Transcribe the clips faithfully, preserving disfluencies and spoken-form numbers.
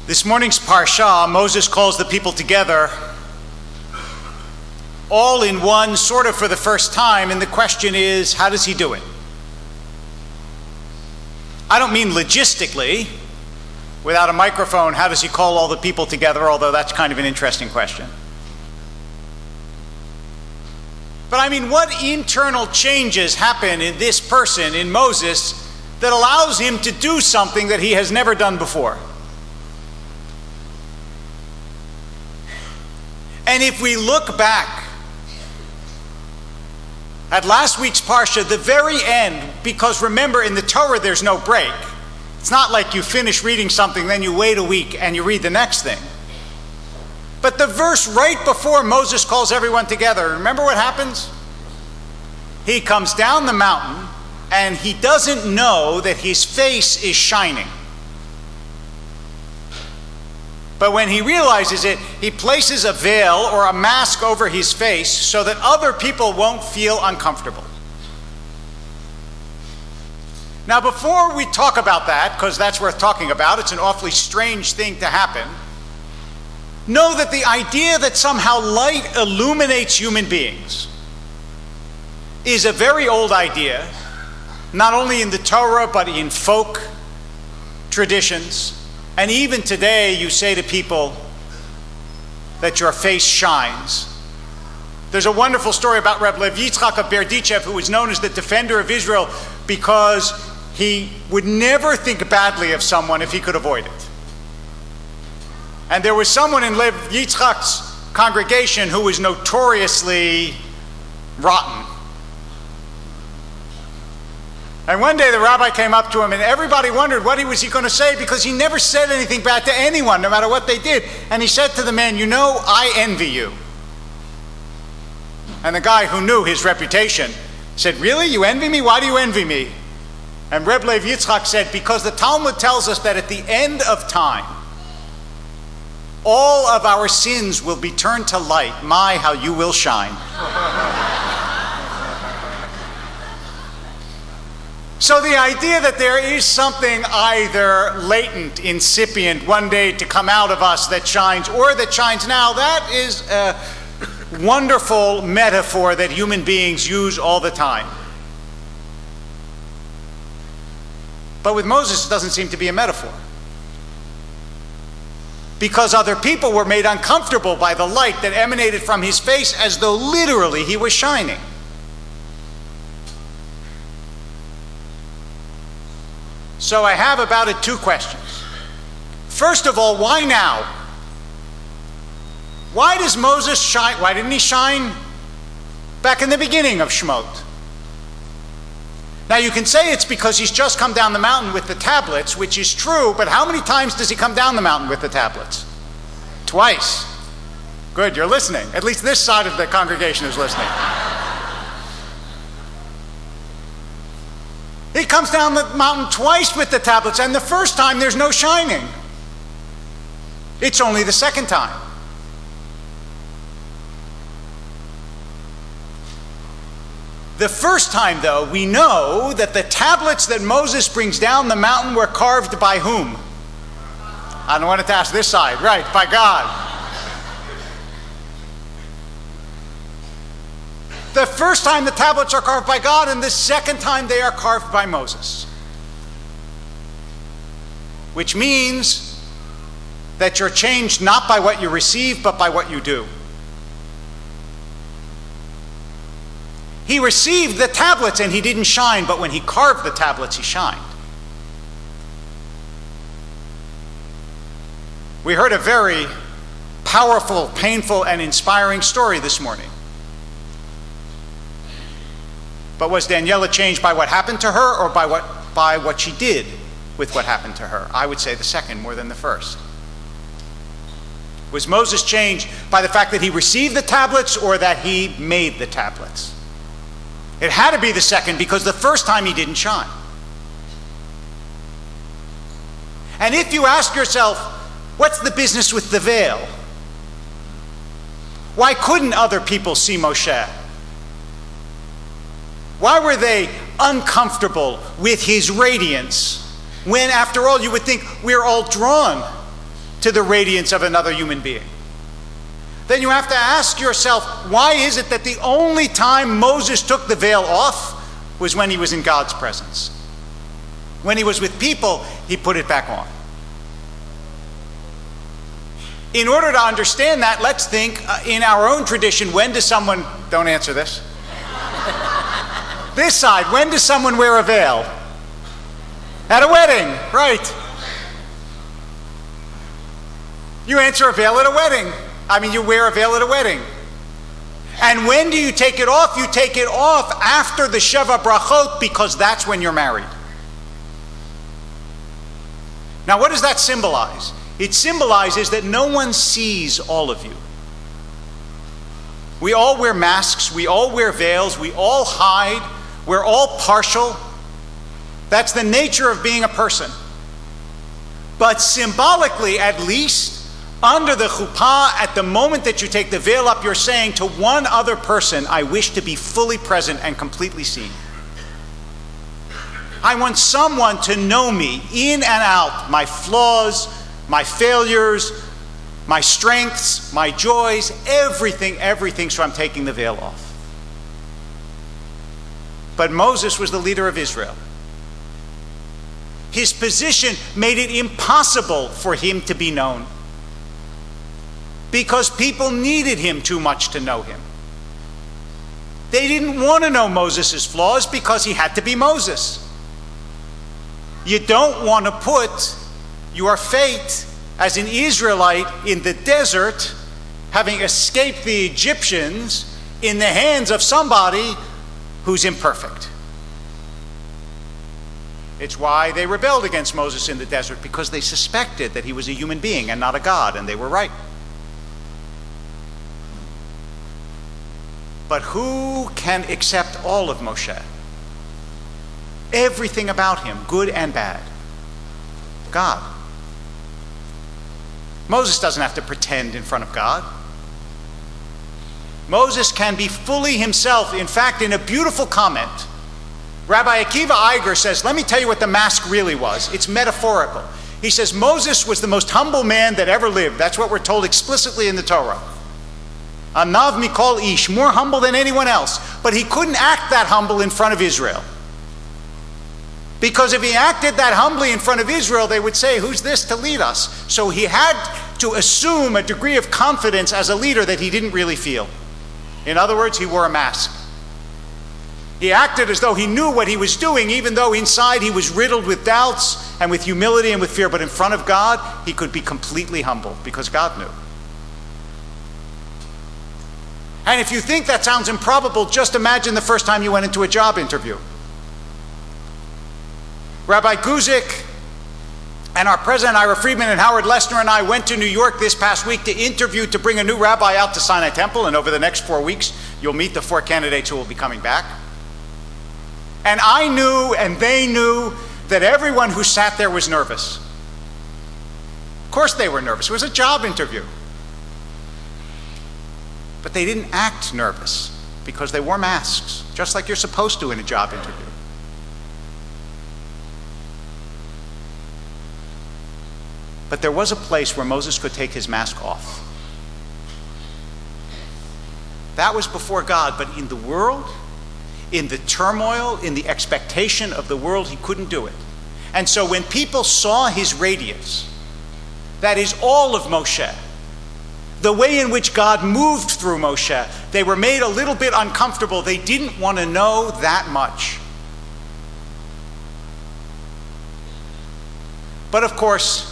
This morning's Parsha, Moses calls the people together all in one, sort of for the first time, and the question is, how does he do it? I don't mean logistically. Without a microphone, how does he call all the people together, although that's kind of an interesting question. But I mean, what internal changes happen in this person, in Moses, that allows him to do something that he has never done before? And if we look back at last week's Parsha, the very end, because remember, in the Torah there's no break. It's not like you finish reading something, then you wait a week and you read the next thing. But the verse right before Moses calls everyone together, remember what happens? He comes down the mountain and he doesn't know that his face is shining. But when he realizes it, he places a veil or a mask over his face so that other people won't feel uncomfortable. Now, before we talk about that, because that's worth talking about, it's an awfully strange thing to happen, know that the idea that somehow light illuminates human beings is a very old idea, not only in the Torah, but in folk traditions. And even today, you say to people that your face shines. There's a wonderful story about Reb Lev Yitzchak of Berdichev, who was known as the defender of Israel because he would never think badly of someone if he could avoid it. And there was someone in Lev Yitzchak's congregation who was notoriously rotten. And one day the rabbi came up to him and everybody wondered what he was he going to say, because he never said anything bad to anyone, no matter what they did. And he said to the man, "You know, I envy you." And the guy who knew his reputation said, "Really? You envy me? Why do you envy me?" And Reb Lev Yitzchak said, "Because the Talmud tells us that at the end of time, all of our sins will be turned to light. My, how you will shine." So the idea that there is something either latent, incipient, one day to come out of us that shines, or that shines now, that is a wonderful metaphor that human beings use all the time. But with Moses, it doesn't seem to be a metaphor. Because other people were made uncomfortable by the light that emanated from his face, as though literally he was shining. So I have about it two questions. First of all, why now? Why does Moses shine? Why didn't he shine back in the beginning of Shemot? Now you can say it's because he's just come down the mountain with the tablets, which is true, but how many times does he come down the mountain with the tablets? Twice. Good, you're listening. At least this side of the congregation is listening. He comes down the mountain twice with the tablets, and the first time there's no shining. It's only the second time. The first time, though, we know that the tablets that Moses brings down the mountain were carved by whom? I don't want to ask this side. Right, by God. The first time the tablets are carved by God, and the second time they are carved by Moses. Which means that you're changed not by what you receive, but by what you do. He received the tablets and he didn't shine, but when he carved the tablets, he shined. We heard a very powerful, painful, and inspiring story this morning. But was Daniela changed by what happened to her, or by what, by what she did with what happened to her? I would say the second more than the first. Was Moses changed by the fact that he received the tablets, or that he made the tablets? It had to be the second, because the first time he didn't shine. And if you ask yourself, what's the business with the veil? Why couldn't other people see Moshe? Why were they uncomfortable with his radiance when, after all, you would think we're all drawn to the radiance of another human being. Then you have to ask yourself, why is it that the only time Moses took the veil off was when he was in God's presence? When he was with people, he put it back on. In order to understand that, let's think uh, in our own tradition, when does someone, don't answer this. This side, when does someone wear a veil? At a wedding, right. You answer a veil at a wedding. I mean, you wear a veil at a wedding. And when do you take it off? You take it off after the Sheva Brachot, because that's when you're married. Now, what does that symbolize? It symbolizes that no one sees all of you. We all wear masks, we all wear veils, we all hide, we're all partial. That's the nature of being a person. But symbolically, at least, under the chuppah, at the moment that you take the veil up, you're saying to one other person, I wish to be fully present and completely seen. I want someone to know me in and out, my flaws, my failures, my strengths, my joys, everything, everything, so I'm taking the veil off. But Moses was the leader of Israel. His position made it impossible for him to be known, because people needed him too much to know him. They didn't want to know Moses' flaws because he had to be Moses. You don't want to put your fate as an Israelite in the desert, having escaped the Egyptians, in the hands of somebody who's imperfect. It's why they rebelled against Moses in the desert, because they suspected that he was a human being and not a god, and they were right. But who can accept all of Moshe? Everything about him, good and bad. God. Moses doesn't have to pretend in front of God. Moses can be fully himself. In fact, in a beautiful comment, Rabbi Akiva Eiger says, let me tell you what the mask really was. It's metaphorical. He says, Moses was the most humble man that ever lived. That's what we're told explicitly in the Torah. Anav mikol ish, more humble than anyone else. But he couldn't act that humble in front of Israel. Because if he acted that humbly in front of Israel, they would say, who's this to lead us? So he had to assume a degree of confidence as a leader that he didn't really feel. In other words, he wore a mask. He acted as though he knew what he was doing, even though inside he was riddled with doubts and with humility and with fear. But in front of God, he could be completely humble because God knew. And if you think that sounds improbable, just imagine the first time you went into a job interview. Rabbi Guzik and our president, Ira Friedman, and Howard Lessner and I went to New York this past week to interview, to bring a new rabbi out to Sinai Temple, and over the next four weeks, you'll meet the four candidates who will be coming back. And I knew, and they knew, that everyone who sat there was nervous. Of course they were nervous. It was a job interview. But they didn't act nervous because they wore masks, just like you're supposed to in a job interview. But there was a place where Moses could take his mask off. That was before God, but in the world, in the turmoil, in the expectation of the world, he couldn't do it. And so when people saw his radiance, that is all of Moshe, the way in which God moved through Moshe, they were made a little bit uncomfortable. They didn't want to know that much. But of course,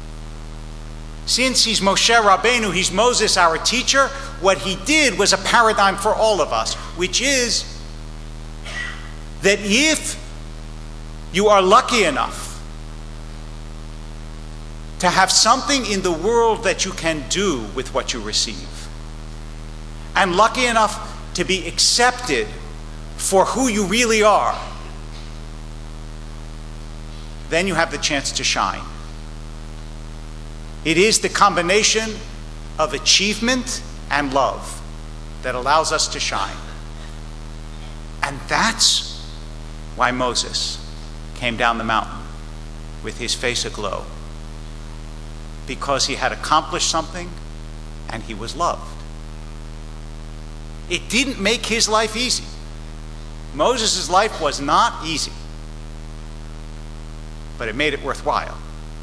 since he's Moshe Rabbeinu, he's Moses, our teacher, what he did was a paradigm for all of us, which is that if you are lucky enough to have something in the world that you can do with what you receive, and lucky enough to be accepted for who you really are, then you have the chance to shine. It is the combination of achievement and love that allows us to shine. And that's why Moses came down the mountain with his face aglow. because he had accomplished something and he was loved. It didn't make his life easy. Moses' life was not easy, but it made it worthwhile.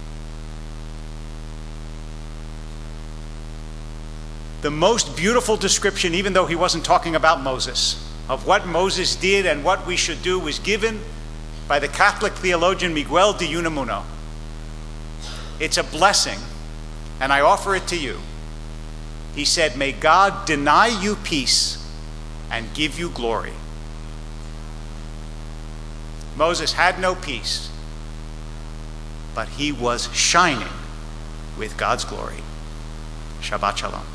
The most beautiful description, even though he wasn't talking about Moses, of what Moses did and what we should do was given by the Catholic theologian Miguel de Unamuno. It's a blessing, and I offer it to you. He said, "May God deny you peace and give you glory." Moses had no peace, but he was shining with God's glory. Shabbat Shalom.